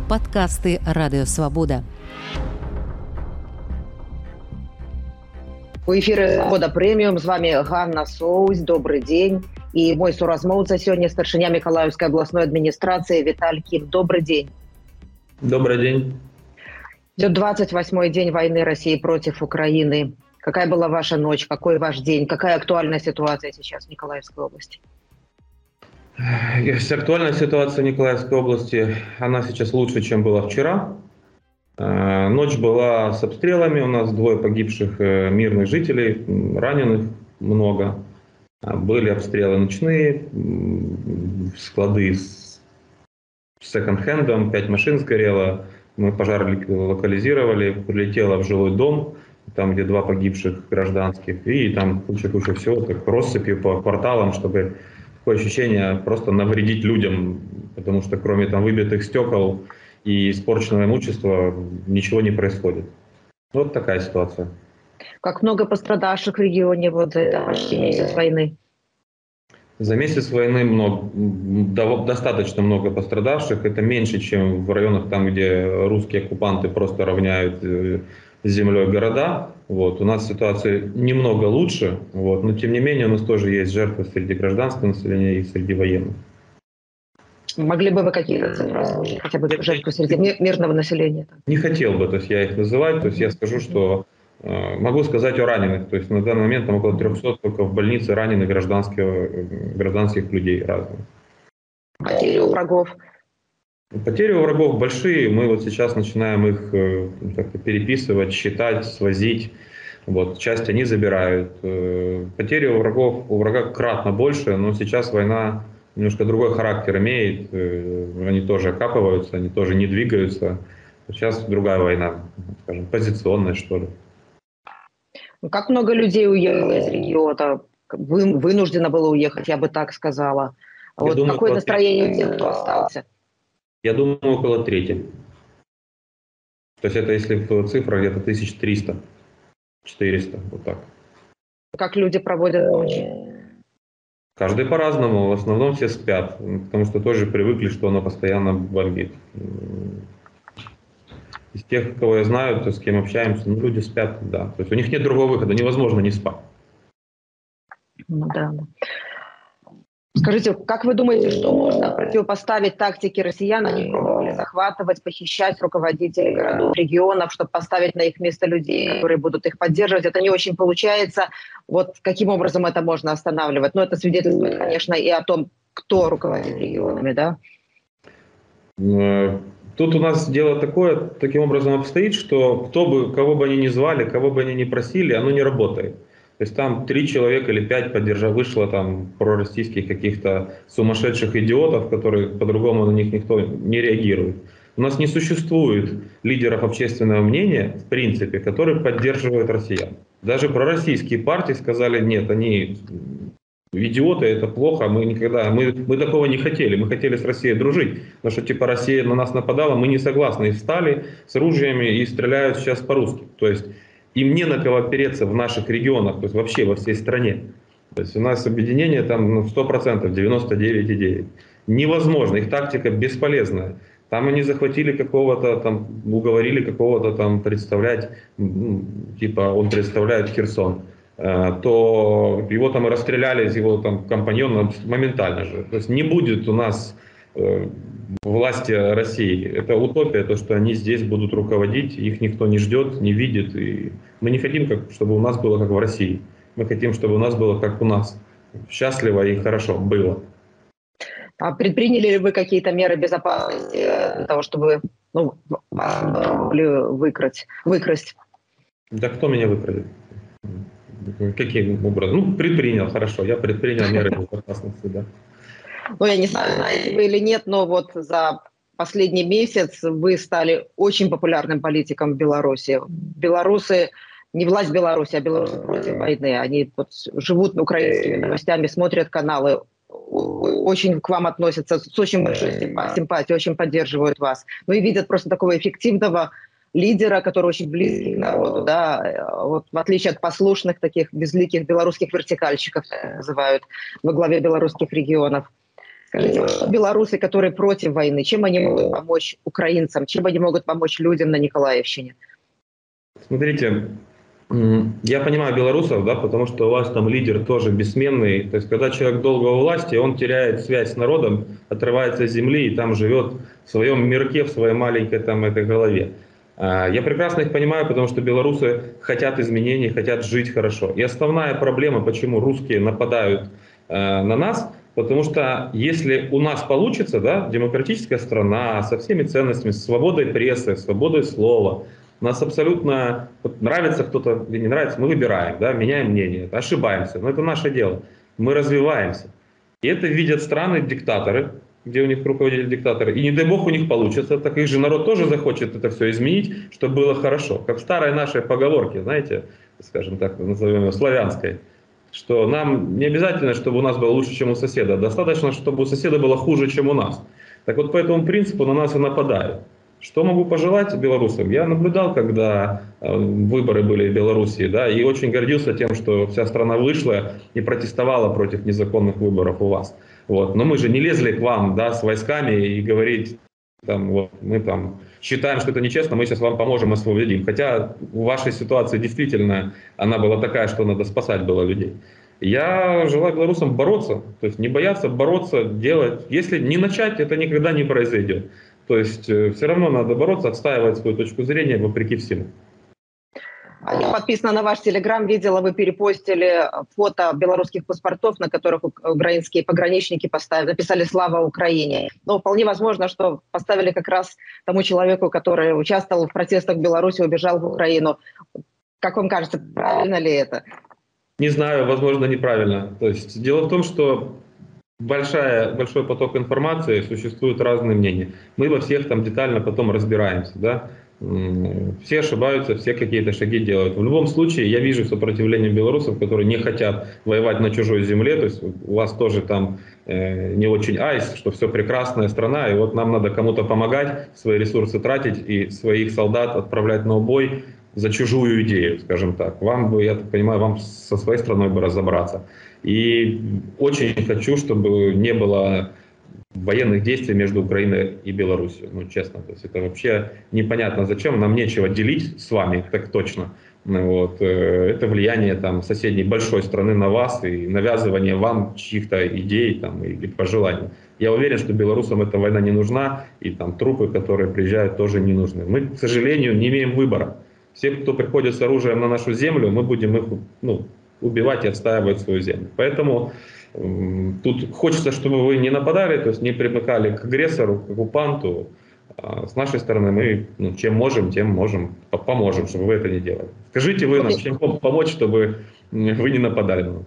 Падкасты Радыёвабода. У эфіры «Свабода Прэміум». З вами Ганна Соусь. Добрый день. И мой суразмоўца сегодня старшыня Миколаевской областной администрации Виталий Ким. Добрый день. Добрый день. Идет 28-й день войны России против Украины. Какая была ваша ночь? Какой ваш день? Какая актуальная ситуация сейчас в Николаевской области? Актуальная ситуация в Николаевской области, она сейчас лучше, чем была вчера. Ночь была с обстрелами, у нас 2 погибших мирных жителей, раненых много. Были обстрелы ночные, склады с секонд-хендом, 5 машин сгорело. Мы пожар локализировали, прилетело в жилой дом, там где 2 погибших гражданских, и там куча всего, так россыпью по кварталам, чтобы такое ощущение просто навредить людям, потому что кроме там выбитых стекол и испорченного имущества ничего не происходит. Вот такая ситуация. Как много пострадавших в регионе вот за это почти месяц войны? За месяц войны достаточно много пострадавших. Это меньше, чем в районах, там, где русские оккупанты просто равняют с землей города. Вот. У нас ситуация немного лучше, вот. Но тем не менее у нас тоже есть жертвы среди гражданского населения и среди военных. Могли бы вы какие-то цифры озвучить, хотя бы жертвы среди мирного населения? Не хотел бы, то есть я их называть, то есть я скажу, что могу сказать о раненых, то есть на данный момент там около 300 только в больнице раненых гражданских людей разных. Потери у врагов? Потери у врагов большие, мы вот сейчас начинаем их как-то переписывать, считать, свозить. Вот, часть они забирают. Потери у врага кратно больше, но сейчас война немножко другой характер имеет. Они тоже окапываются, они тоже не двигаются. Сейчас другая война, скажем, позиционная, что ли. Как много людей уехало из региона? Вынуждено было уехать, я бы так сказала. Вот думаю, какое настроение у тех, кто остался? Я думаю, около трети. То есть это если в цифрах где-то 1300, 400, вот так. Как люди проводят ночи? Каждый по-разному. В основном все спят, потому что тоже привыкли, что оно постоянно бомбит. Из тех, кого я знаю, то, с кем общаемся, люди спят, да. То есть у них нет другого выхода, невозможно не спать. Ну да. Скажите, как вы думаете, что можно противопоставить тактике россиян? Они пробовали захватывать, похищать руководителей городов, регионов, чтобы поставить на их место людей, которые будут их поддерживать. Это не очень получается. Вот каким образом это можно останавливать? Но это свидетельствует, конечно, и о том, кто руководит регионами, да? Тут у нас дело такое, таким образом обстоит, что кого бы они ни звали, кого бы они ни просили, оно не работает. То есть там 3 человека или 5 вышло там пророссийских каких-то сумасшедших идиотов, которые по-другому на них никто не реагирует. У нас не существует лидеров общественного мнения, в принципе, которые поддерживают россиян. Даже пророссийские партии сказали, нет, они идиоты, это плохо, мы такого не хотели, мы хотели с Россией дружить, потому что типа Россия на нас нападала, мы не согласны, и встали с ружьями и стреляют сейчас по-русски. То есть им не на кого опереться в наших регионах, то есть вообще во всей стране. То есть у нас объединение там 100%, 99,9%. Невозможно, их тактика бесполезная. Там они захватили какого-то там, уговорили какого-то там представлять, типа он представляет Херсон, то его там и расстреляли из его там компаньона моментально же. То есть не будет у нас власти России. Это утопия, то, что они здесь будут руководить, их никто не ждет, не видит. И мы не хотим, чтобы у нас было как в России. Мы хотим, чтобы у нас было как у нас. Счастливо и хорошо было. А предприняли ли вы какие-то меры безопасности для того, чтобы вас выкрасть? Да кто меня выкрадет? Каким образом? Предпринял, хорошо. Я предпринял меры безопасности, да. Я не знаю, знаете вы или нет, но вот за последний месяц вы стали очень популярным политиком в Беларуси. Белорусы, не власть Беларуси, а белорусы против войны. Они вот живут украинскими новостями, смотрят каналы, очень к вам относятся с очень большой симпатией, очень поддерживают вас. И видят просто такого эффективного лидера, который очень близкий к народу, да, вот в отличие от послушных таких безликих белорусских вертикальщиков, называют, во главе белорусских регионов. Скажите, белорусы, которые против войны, чем они могут помочь украинцам, чем они могут помочь людям на Николаевщине? Смотрите, я понимаю белорусов, да, потому что у вас там лидер тоже бессменный. То есть, когда человек долго у власти, он теряет связь с народом, отрывается от земли и там живет в своем мирке, в своей маленькой там этой голове. Я прекрасно их понимаю, потому что белорусы хотят изменений, хотят жить хорошо. И основная проблема, почему русские нападают на нас, потому что если у нас получится, да, демократическая страна со всеми ценностями, с свободой прессы, свободой слова, нас абсолютно вот, нравится кто-то или не нравится, мы выбираем, да, меняем мнение, ошибаемся, но это наше дело. Мы развиваемся. И это видят страны-диктаторы, где у них руководитель диктаторы. И не дай бог у них получится, так их же народ тоже захочет это все изменить, чтобы было хорошо. Как в старой нашей поговорке, знаете, скажем так, назовем ее славянской, что нам не обязательно, чтобы у нас было лучше, чем у соседа, достаточно, чтобы у соседа было хуже, чем у нас. Так вот по этому принципу на нас и нападают. Что могу пожелать белорусам? Я наблюдал, когда выборы были в Белоруссии, да, и очень гордился тем, что вся страна вышла и протестовала против незаконных выборов у вас. Вот. Но мы же не лезли к вам, да, с войсками и говорить, там, вот, мы там считаем, что это нечестно, мы сейчас вам поможем, освободим. Хотя в вашей ситуации действительно она была такая, что надо спасать было людей. Я желаю белорусам бороться, то есть не бояться, бороться, делать. Если не начать, это никогда не произойдет. То есть все равно надо бороться, отстаивать свою точку зрения вопреки всему. Я подписана на ваш телеграм, видела, вы перепостили фото белорусских паспортов, на которых украинские пограничники написали «Слава Украине». Но вполне возможно, что поставили как раз тому человеку, который участвовал в протестах в Беларуси, убежал в Украину. Как вам кажется, правильно ли это? Не знаю, возможно, неправильно. То есть дело в том, что большой поток информации, существуют разные мнения. Мы во всех там детально потом разбираемся, да. Все ошибаются, все какие-то шаги делают. В любом случае, я вижу сопротивление белорусов, которые не хотят воевать на чужой земле. То есть у вас тоже там не очень айс, что все прекрасная страна, и вот нам надо кому-то помогать, свои ресурсы тратить и своих солдат отправлять на убой за чужую идею, скажем так. Вам бы, я так понимаю, вам со своей страной бы разобраться. И очень хочу, чтобы не было военных действий между Украиной и Беларусью. Ну, честно, то есть это вообще непонятно зачем. Нам нечего делить с вами, так точно. Вот. Это влияние там, соседней большой страны на вас и навязывание вам чьих-то идей там, или пожеланий. Я уверен, что белорусам эта война не нужна, и там трупы, которые приезжают, тоже не нужны. Мы, к сожалению, не имеем выбора. Все, кто приходит с оружием на нашу землю, мы будем их убивать и отстаивать свою землю. Поэтому тут хочется, чтобы вы не нападали, то есть не примыкали к агрессору, к оккупанту. А с нашей стороны мы чем можем, тем поможем, чтобы вы это не делали. Скажите вы нам, чем помочь, чтобы вы не нападали на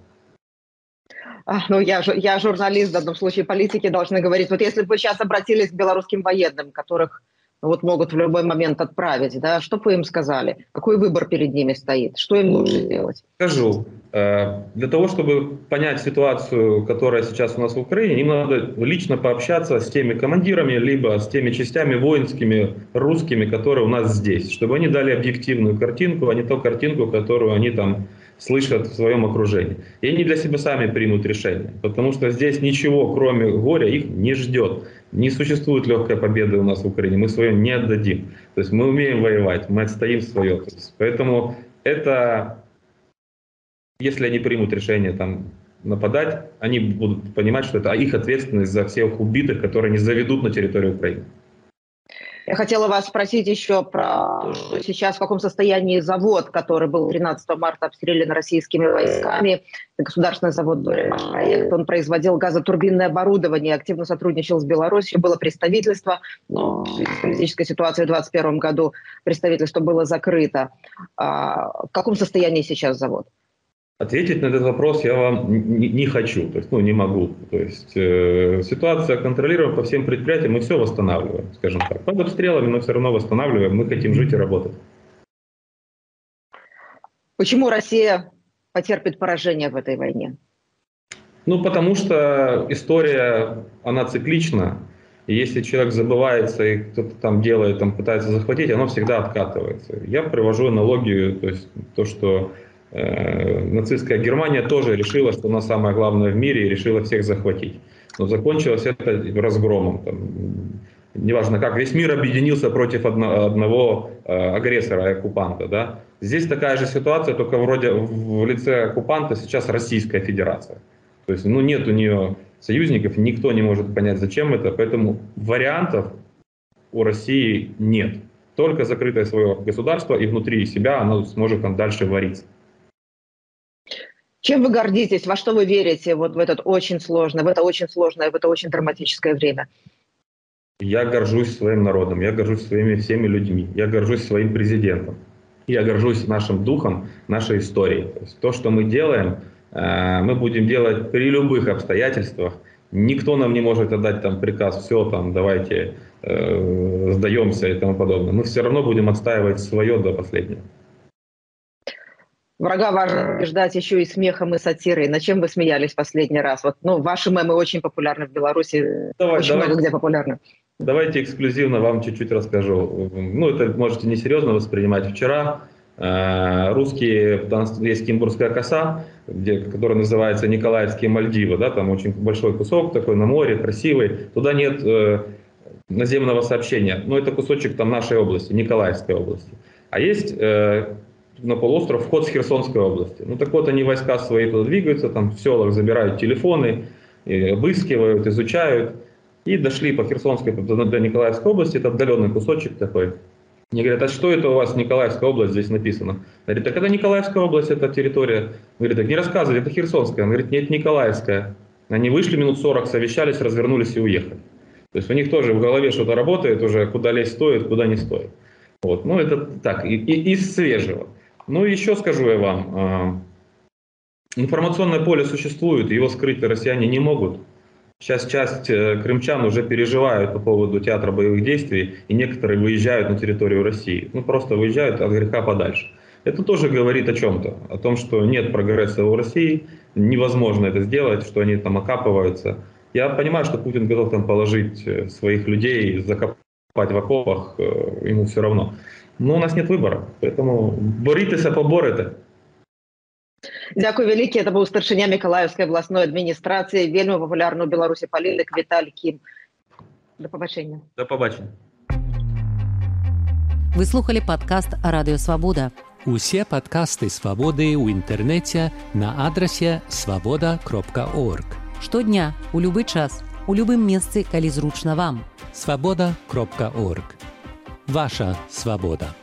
нас? Ну, я журналист, в данном случае политики должны говорить. Вот если бы вы сейчас обратились к белорусским военным, которых вот могут в любой момент отправить, да, что бы вы им сказали? Какой выбор перед ними стоит? Что им нужно делать? Скажу. Для того, чтобы понять ситуацию, которая сейчас у нас в Украине, им надо лично пообщаться с теми командирами, либо с теми частями воинскими, русскими, которые у нас здесь, чтобы они дали объективную картинку, а не ту картинку, которую они там слышат в своем окружении. И они для себя сами примут решение, потому что здесь ничего, кроме горя, их не ждет. Не существует легкой победы у нас в Украине, мы свое не отдадим. То есть мы умеем воевать, мы отстоим свое. Поэтому это... Если они примут решение там, нападать, они будут понимать, что это их ответственность за всех убитых, которые не заведут на территорию Украины. Я хотела вас спросить еще про сейчас в каком состоянии завод, который был 13 марта обстрелян российскими войсками, государственный завод «Проект». Он производил газотурбинное оборудование, активно сотрудничал с Беларусью, было представительство, но в политической ситуации в 2021 году представительство было закрыто. В каком состоянии сейчас завод? Ответить на этот вопрос я вам не хочу, то есть, не могу. То есть ситуация контролируем по всем предприятиям, мы все восстанавливаем, скажем так. Под обстрелами, но все равно восстанавливаем, мы хотим жить и работать. Почему Россия потерпит поражение в этой войне? Потому что история, она циклична. И если человек забывается и кто-то там делает, там пытается захватить, оно всегда откатывается. Я привожу аналогию, то есть то, что нацистская Германия тоже решила, что она самая главная в мире и решила всех захватить. Но закончилось это разгромом. Там, неважно как, весь мир объединился против одного агрессора, оккупанта. Да? Здесь такая же ситуация, только вроде в лице оккупанта сейчас Российская Федерация. То есть нет у нее союзников, никто не может понять, зачем это, поэтому вариантов у России нет. Только закрытое свое государство, и внутри себя оно сможет там дальше вариться. Чем вы гордитесь, во что вы верите вот в это очень сложное, в это очень драматическое время? Я горжусь своим народом, я горжусь своими всеми людьми, я горжусь своим президентом, я горжусь нашим духом, нашей историей. То есть то, что мы делаем, мы будем делать при любых обстоятельствах. Никто нам не может отдать там приказ, все, там, давайте сдаемся и тому подобное. Мы все равно будем отстаивать свое до последнего. Врага важно побеждать еще и смехом, и сатирой. На чем вы смеялись в последний раз? Вот, ваши мемы очень популярны в Беларуси, много где популярны. Давайте эксклюзивно вам чуть-чуть расскажу. Это можете несерьезно воспринимать. Вчера русские, есть Кимбургская коса, которая называется Николаевские Мальдивы, да, там очень большой кусок такой на море, красивый. Туда нет наземного сообщения, но это кусочек там нашей области, Николаевской области. А есть на полуостров вход с Херсонской области. Так вот, они войска свои туда двигаются, там в селах забирают телефоны, обыскивают, изучают. И дошли по Херсонской до Николаевской области, это отдаленный кусочек такой. Мне говорят, а что это у вас Николаевская область здесь написано? Говорит, так это Николаевская область, это территория. Говорит, так не рассказывай, это Херсонская. Он говорит, нет, Николаевская. Они вышли минут 40, совещались, развернулись и уехали. То есть у них тоже в голове что-то работает уже, куда лезть стоит, куда не стоит. Вот. Это так, из свежего. Еще скажу я вам, информационное поле существует, его скрыть россияне не могут. Сейчас часть крымчан уже переживают по поводу театра боевых действий, и некоторые выезжают на территорию России. Просто выезжают от греха подальше. Это тоже говорит о чем-то, о том, что нет прогресса в России, невозможно это сделать, что они там окапываются. Я понимаю, что Путин готов там положить своих людей, закопать в окопах, ему все равно. Но у нас нет выбора, поэтому борітеся, поборете. Дякую вялікі. Це був старшиня Миколаївської обласної адміністрації, вельми популярний у Білорусі політик Віталій Кім. До побачення. До побачення. Вы слухали подкаст «Радио Свобода». Усе подкасты «Свободы» ў інтэрнэце на адрасе svoboda.org. Штодня, у любы час, у любым месцы, калі зручна вам. svoboda.org. Ваша свобода.